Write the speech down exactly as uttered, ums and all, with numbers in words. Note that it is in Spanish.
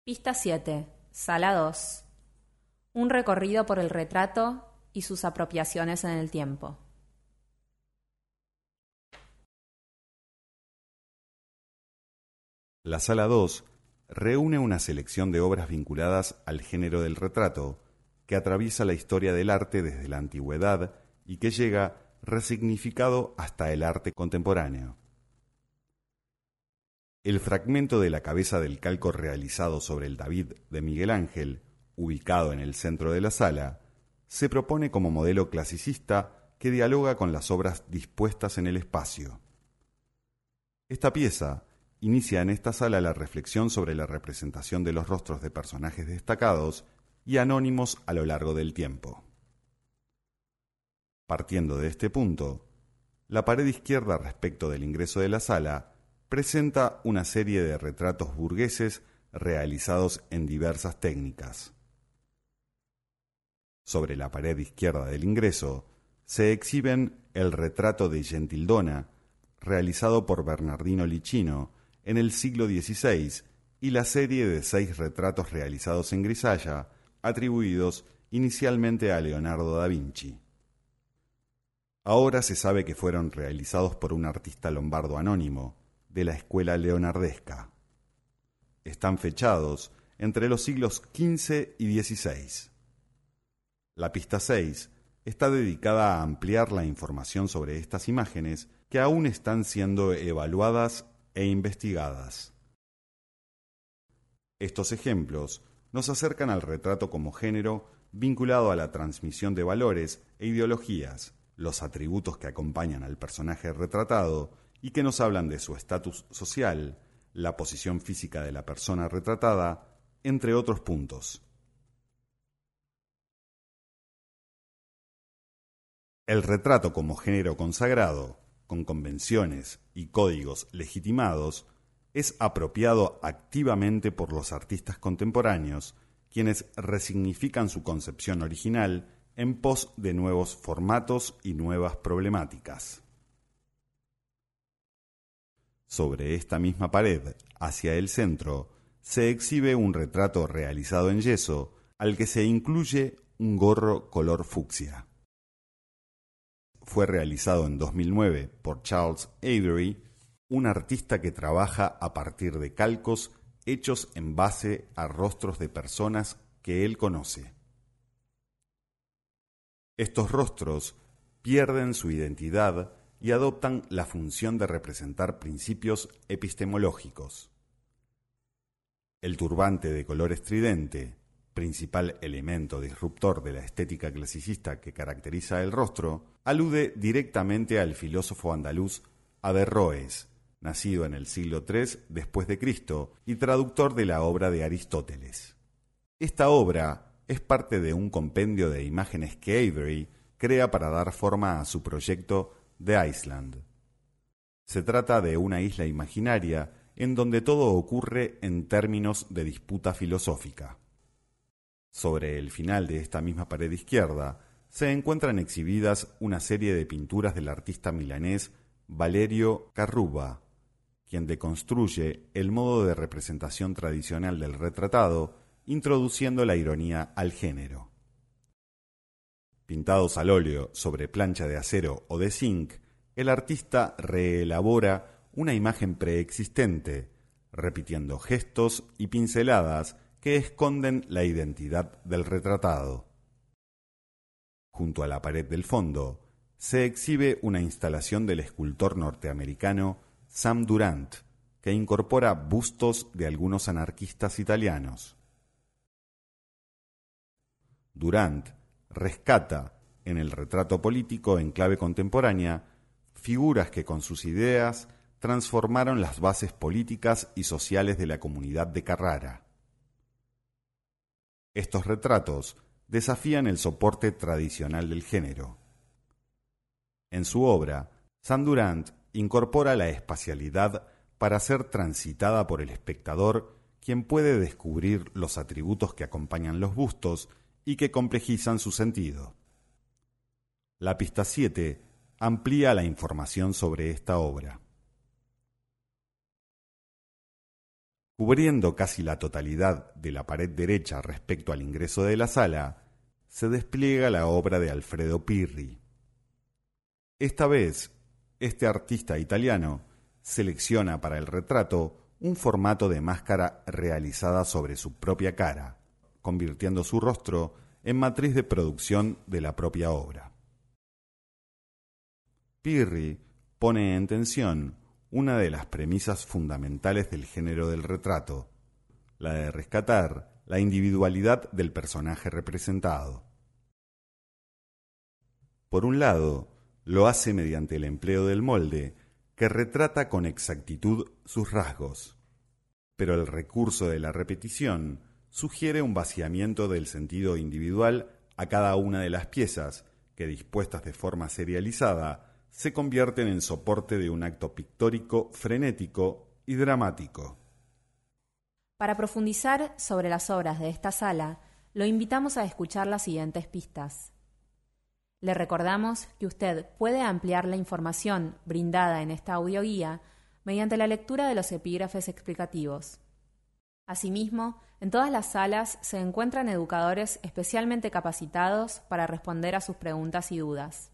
Pista siete. Sala dos. Un recorrido por el retrato y sus apropiaciones en el tiempo. La Sala dos reúne una selección de obras vinculadas al género del retrato, que atraviesa la historia del arte desde la antigüedad y que llega resignificado hasta el arte contemporáneo. El fragmento de la cabeza del calco realizado sobre el David de Miguel Ángel, ubicado en el centro de la sala, se propone como modelo clasicista que dialoga con las obras dispuestas en el espacio. Esta pieza inicia en esta sala la reflexión sobre la representación de los rostros de personajes destacados y anónimos a lo largo del tiempo. Partiendo de este punto, la pared izquierda respecto del ingreso de la sala presenta una serie de retratos burgueses realizados en diversas técnicas. Sobre la pared izquierda del ingreso se exhiben el retrato de Gentildona, realizado por Bernardino Lichino en el siglo dieciséis, y la serie de seis retratos realizados en grisalla, atribuidos inicialmente a Leonardo da Vinci. Ahora se sabe que fueron realizados por un artista lombardo anónimo, de la escuela leonardesca. Están fechados entre los siglos quince y dieciséis. La pista seis está dedicada a ampliar la información sobre estas imágenes que aún están siendo evaluadas e investigadas. Estos ejemplos nos acercan al retrato como género vinculado a la transmisión de valores e ideologías, los atributos que acompañan al personaje retratado y que nos hablan de su estatus social, la posición física de la persona retratada, entre otros puntos. El retrato como género consagrado, con convenciones y códigos legitimados, es apropiado activamente por los artistas contemporáneos, quienes resignifican su concepción original en pos de nuevos formatos y nuevas problemáticas. Sobre esta misma pared, hacia el centro, se exhibe un retrato realizado en yeso, al que se incluye un gorro color fucsia. Fue realizado en dos mil nueve por Charles Avery, un artista que trabaja a partir de calcos hechos en base a rostros de personas que él conoce. Estos rostros pierden su identidad y adoptan la función de representar principios epistemológicos. El turbante de color estridente, principal elemento disruptor de la estética clasicista que caracteriza el rostro, alude directamente al filósofo andaluz Averroes, nacido en el siglo tercero después de Cristo y traductor de la obra de Aristóteles. Esta obra es parte de un compendio de imágenes que Avery crea para dar forma a su proyecto The Island. Se trata de una isla imaginaria en donde todo ocurre en términos de disputa filosófica. Sobre el final de esta misma pared izquierda se encuentran exhibidas una serie de pinturas del artista milanés Valerio Carruba, quien deconstruye el modo de representación tradicional del retratado, introduciendo la ironía al género. Pintados al óleo sobre plancha de acero o de zinc, el artista reelabora una imagen preexistente, repitiendo gestos y pinceladas que esconden la identidad del retratado. Junto a la pared del fondo, se exhibe una instalación del escultor norteamericano Sam Durant, que incorpora bustos de algunos anarquistas italianos. Durant rescata, en el retrato político en clave contemporánea, figuras que con sus ideas transformaron las bases políticas y sociales de la comunidad de Carrara. Estos retratos desafían el soporte tradicional del género. En su obra, Sam Durant incorpora la espacialidad para ser transitada por el espectador, quien puede descubrir los atributos que acompañan los bustos y que complejizan su sentido. La pista siete amplía la información sobre esta obra. Cubriendo casi la totalidad de la pared derecha respecto al ingreso de la sala, se despliega la obra de Alfredo Pirri. Esta vez, este artista italiano selecciona para el retrato un formato de máscara realizada sobre su propia cara, convirtiendo su rostro en matriz de producción de la propia obra. Pirri pone en tensión una de las premisas fundamentales del género del retrato, la de rescatar la individualidad del personaje representado. Por un lado, lo hace mediante el empleo del molde, que retrata con exactitud sus rasgos, pero el recurso de la repetición sugiere un vaciamiento del sentido individual a cada una de las piezas, que dispuestas de forma serializada, se convierten en soporte de un acto pictórico frenético y dramático. Para profundizar sobre las obras de esta sala, lo invitamos a escuchar las siguientes pistas. Le recordamos que usted puede ampliar la información brindada en esta audioguía mediante la lectura de los epígrafes explicativos. Asimismo, en todas las salas se encuentran educadores especialmente capacitados para responder a sus preguntas y dudas.